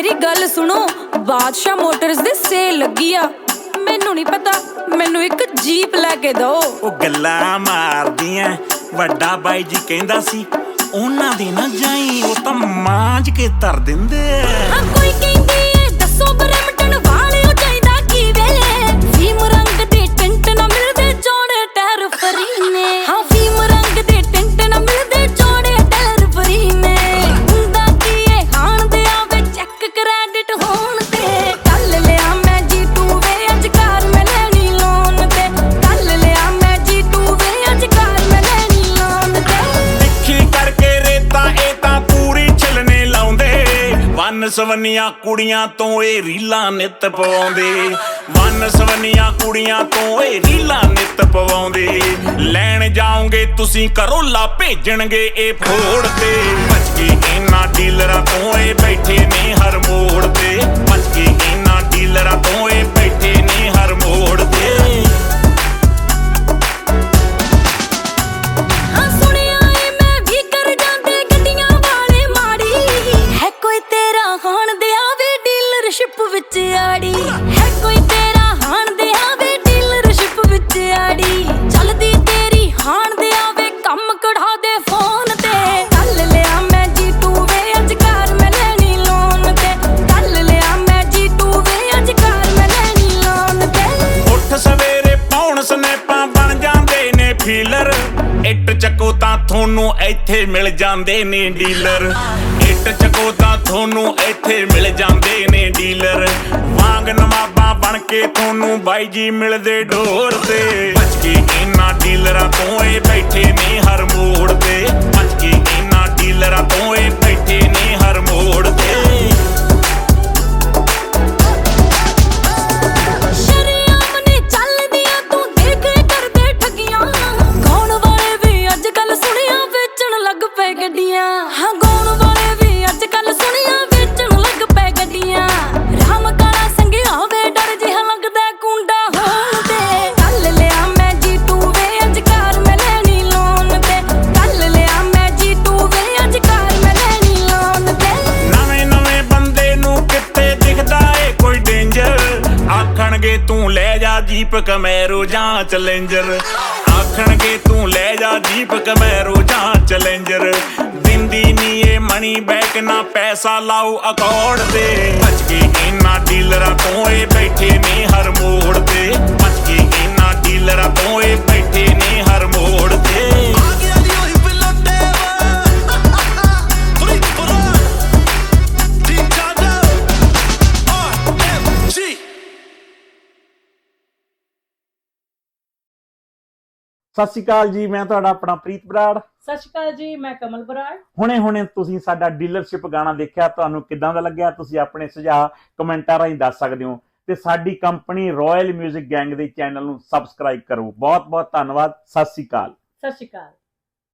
मेरी गल सुनो, बादशाह मोटर्स दे सेल लगी आ। मैनू नहीं पता, मैनू एक जीप लैके दो। ਉਹ ਗੱਲਾਂ ਮਾਰਦੀਆਂ ਵੱਡਾ ਬਾਈ ਜੀ ਕਹਿੰਦਾ ਸੀ ਉਹਨਾਂ ਦੀ ਨਾ ਜਾਈ, ਉਹ ਤਾਂ ਮਾਂਜ ਕੇ ਧਰ ਦਿੰਦੇ ਹਾਂ ਕੋਈ ਕਹਿੰਦੀ ਏ ਦੱਸੋ ਬਰਮਟਨ ਵਾਲਿਓ ਚਾਹੀਦਾ ਕੀ ਵੇਲੇ। ਫੀਮ ਰੰਗ ਦੇ ਟਿੰਟ ਨਾ ਮਿਲਦੇ ਚੌੜੇ ਟਾਇਰ ਫਰੀ ਨੇ। ਹਾਂ ਫੀਮ ਰੰਗ ਦੇ ਟਿੰਟ ਨਾ ਮਿਲਦੇ ਚੌੜੇ ਟਾਇਰ ਫਰੀ ਨੇ। ਹੁੰਦਾ ਕੀ ਏ ਹਾਣ ਦੇ ਆਵੇ ਚੈੱਕ ਕ੍ਰੈਡਿਟ ਹੋਣ ਤੇ। ਕੱਲ ਲਿਆ ਮੈਂ ਜੀ2 ਵੇ ਅੱਜ ਕਾਰ ਮੈਂ ਲੈਣੀ ਲੋਨ ਤੇ। ਕੱਲ ਲਿਆ ਮੈਂ ਜੀ2 ਵੇ ਅੱਜ ਕਾਰ ਮੈਂ ਲੈਣੀ ਲੋਨ ਤੇ। ਤਿੱਖੀ ਕਰਕੇ ਰੇਤਾ ਇਹ ਤਾਂ ਪੂਰੀ ਛਿਲਨੇ ਲਾਉਂਦੇ, ਵੰਨ ਸਵੰਨੀਆਂ ਕੁੜੀਆਂ ਤੋਂ ਇਹ ਰੀਲਾਂ ਨਿੱਤ ਪਵਾਉਂਦੇ। ਵੰਨ ਸਵੰਨੀਆਂ ਕੁੜੀਆਂ ਤੋਂ ਇਹ ਰੀਲਾਂ ਨਿੱਤ ਪਵਾਉਂਦੇ। ਲੈਣ ਜਾਓਗੇ ਤੁਸੀਂ ਕਰੋਲਾ ਭੇਜਣਗੇ ਇਹ ਫੋੜ ਤੇ। ਬਚ ਕੇ ਇਹਨਾਂ ਡੀਲਰਾਂ ਤੋਂ ਇਹ ਬੈਠੇ ਨੇ ਹਰ ਮੋੜ ਤੇ। ਬਚ ਕੇ ਇਹਨਾਂ ਡੀਲਰਾਂ ਤੋਂ ਇਹ ਬੈਠੇ ਨੇ ਹਰ ਮੋੜ ਤੇ। ਹਾਂ ਸੁਣਿਆ ਏ ਮੈਂ ਵੀ ਕਰ ਜਾਂਦੇ ਗੱਡੀਆਂ ਵਾਲੇ ਮਾੜੀ। ਹੈ ਕੋਈ ਤੇਰਾ ਹਾਣ ਦੇ ਆਵੇ ਡੀਲਰਸ਼ਿਪ ਵਿੱਚ ਆੜੀ। ਹੈ ਕੋਈ ਤੇਰਾ ਹਾਣ ਦੇ ਆਵੇ ਡੀਲਰਸ਼ਿਪ ਵਿੱਚ ਆੜੀ। ਚੱਲਦੀ ਤੇਰੀ ਹਾਣ ਦੇ ਆਵੇ ਕੰਮ ਕਢਾ ਦੇ ਫੋਨ ਤੇ। ਕੱਲ ਲਿਆ ਮੈਂ ਜੀ2 ਵੇ ਅੱਜ ਕਾਰ ਮੈਂ ਲੈਣੀ ਲੋਨ ਤੇ। ਕੱਲ ਲਿਆ ਮੈਂ ਜੀ2 ਵੇ ਅੱਜ ਕਾਰ ਮੈਂ ਲੈਣੀ ਲੋਨ ਤੇ। ਉੱਠ ਸਵੇਰੇ ਪਾਉਣ ਸਨੈਪਾਂ ਬਣ ਜਾਂਦੇ ਨੇ ਫੀਲਰ। ਇੱਟ ਚੱਕੋ ਤਾਂ ਤੁਹਾਨੂੰ ਇੱਥੇ ਮਿਲ ਜਾਂਦੇ ਨੇ ਡੀਲਰ। ਇੱਟ ਚੱਕੋ ਤਾਂ ਤੁਹਾਨੂੰ ਇੱਥੇ ਮਿਲ ਜਾਂਦੇ ਨੇ ਡੀਲਰ। ਵਾਂਗ ਨਵਾਬਾਂ ਬਣ ਕੇ ਤੁਹਾਨੂੰ ਬਾਈ ਜੀ ਮਿਲਦੇ ਡੋਰ ਤੇ। ਬਚ ਕੇ ਇਹਨਾਂ ਡੀਲਰਾਂ ਤੋਂ ਇਹ ਬੈਠੇ ਨੇ ਹਰ ਮੋੜ ਤੇ। ਬਚ ਕੇ ਇਹਨਾਂ ਡੀਲਰਾਂ ਤੋਂ ਇਹ ਬੈਠੇ ਨੇ ਹਰ ਮੋੜ ਤੇ। ਸ਼ਰੇਆਮ ਨੇ ਚੱਲਦੀਆਂ ਤੂੰ ਦੇਖ ਕਰਦੇ ਠੱਗੀਆਂ। ਗਾਉਣ ਵਾਲੇ ਵੀ ਅੱਜ ਕੱਲ ਸੁਣੀਆਂ ਵੇਚਣ ਲੱਗ ਪਏ ਗੱਡੀਆਂ। ਹਾਂ ਗਾਉਣ ਵਾਲੇ ਵੀ ਅੱਜ ਕੱਲ ਸੁਣੀਆਂ ਵੇਚਣ ਲੱਗ ਪਏ ਗੱਡੀਆਂ। ਰਾਮ ਕਾਲਾ ਸੰਘਿਆ ਵੇ ਡਰ ਜਿਹਾ ਲੱਗਦਾ ਕੁੰਡਾ ਹੋਣ ਤੇ। ਕੱਲ ਲਿਆ ਮੈਂ ਜੀ2 ਵੇ ਅੱਜ ਕਾਰ ਮੈਂ ਲੈਣੀ ਲੋਨ ਤੇ। ਕੱਲ ਲਿਆ ਮੈਂ ਜੀ2 ਵੇ ਅੱਜ ਕਾਰ ਮੈਂ ਲੈਣੀ ਲੋਨ ਤੇ। ਨਵੇਂ ਨਵੇਂ ਬੰਦੇ ਨੂੰ ਕਿੱਥੇ ਦਿਖਦਾ ਏ ਕੋਈ ਡੇਂਜਰ। ਆਖਣਗੇ ਤੂੰ ਲੈ ਜਾ ਜੀਪ ਕਮੈਰੋ ਜਾਂ ਚੈਲੰਜਰ। ਆਖਣਗੇ ਤੂੰ ਲੈ ਜਾ ਜੀਪ ਕਮੈਰੋ ਜਾਂ ਚੈਲੰਜਰ। ਦਿੰਦੀ ਨੀ ਏ ਮਨੀ ਬੈਕ ਨਾ ਪੈਸਾ ਲਾਓ ਅਕੌੜ ਤੇ। ਬਚ ਕੇ ਇਹਨਾਂ ਡੀਲਰਾਂ ਤੋਂ ਇਹ ਬੈਠੇ ਨੇ ਹਰ ਮੋੜ ਤੇ। ਬਚ ਕੇ ਇਹਨਾਂ ਡੀਲਰਾਂ ਤੋਂ ਇਹ ਬੈਠੇ ਨੇ ਹਰ ਮੋੜ ਤੇ। ਸਤਿ ਸ਼੍ਰੀ ਅਕਾਲ ਜੀ, ਮੈਂ ਤੁਹਾਡਾ ਆਪਣਾ ਪ੍ਰੀਤ ਬਰਾੜ। ਸਤਿ ਸ਼੍ਰੀ ਅਕਾਲ ਜੀ, ਮੈਂ ਕਮਲ ਬਰਾੜ। ਹੁਣੇ ਤੁਸੀਂ ਸਾਡਾ ਡੀਲਰਸ਼ਿਪ ਗਾਣਾ ਦੇਖਿਆ, ਤੁਹਾਨੂੰ ਕਿੱਦਾਂ ਦਾ ਲੱਗਿਆ? ਤੁਸੀਂ ਆਪਣੇ ਸੁਝਾਅ ਕਮੈਂਟਾਂ ਰਾਹੀਂ ਦੱਸ ਸਕਦੇ ਹੋ ਤੇ ਸਾਡੀ ਕੰਪਨੀ ਰਾਇਲ ਮਿਊਜ਼ਿਕ ਗੈਂਗ ਦੇ ਚੈਨਲ ਨੂੰ ਸਬਸਕ੍ਰਾਈਬ ਕਰੋ। ਬਹੁਤ ਬਹੁਤ ਧੰਨਵਾਦ। ਸਤਿ ਸ਼੍ਰੀ ਅਕਾਲ। ਸਤਿ ਸ਼੍ਰੀ ਅਕਾਲ।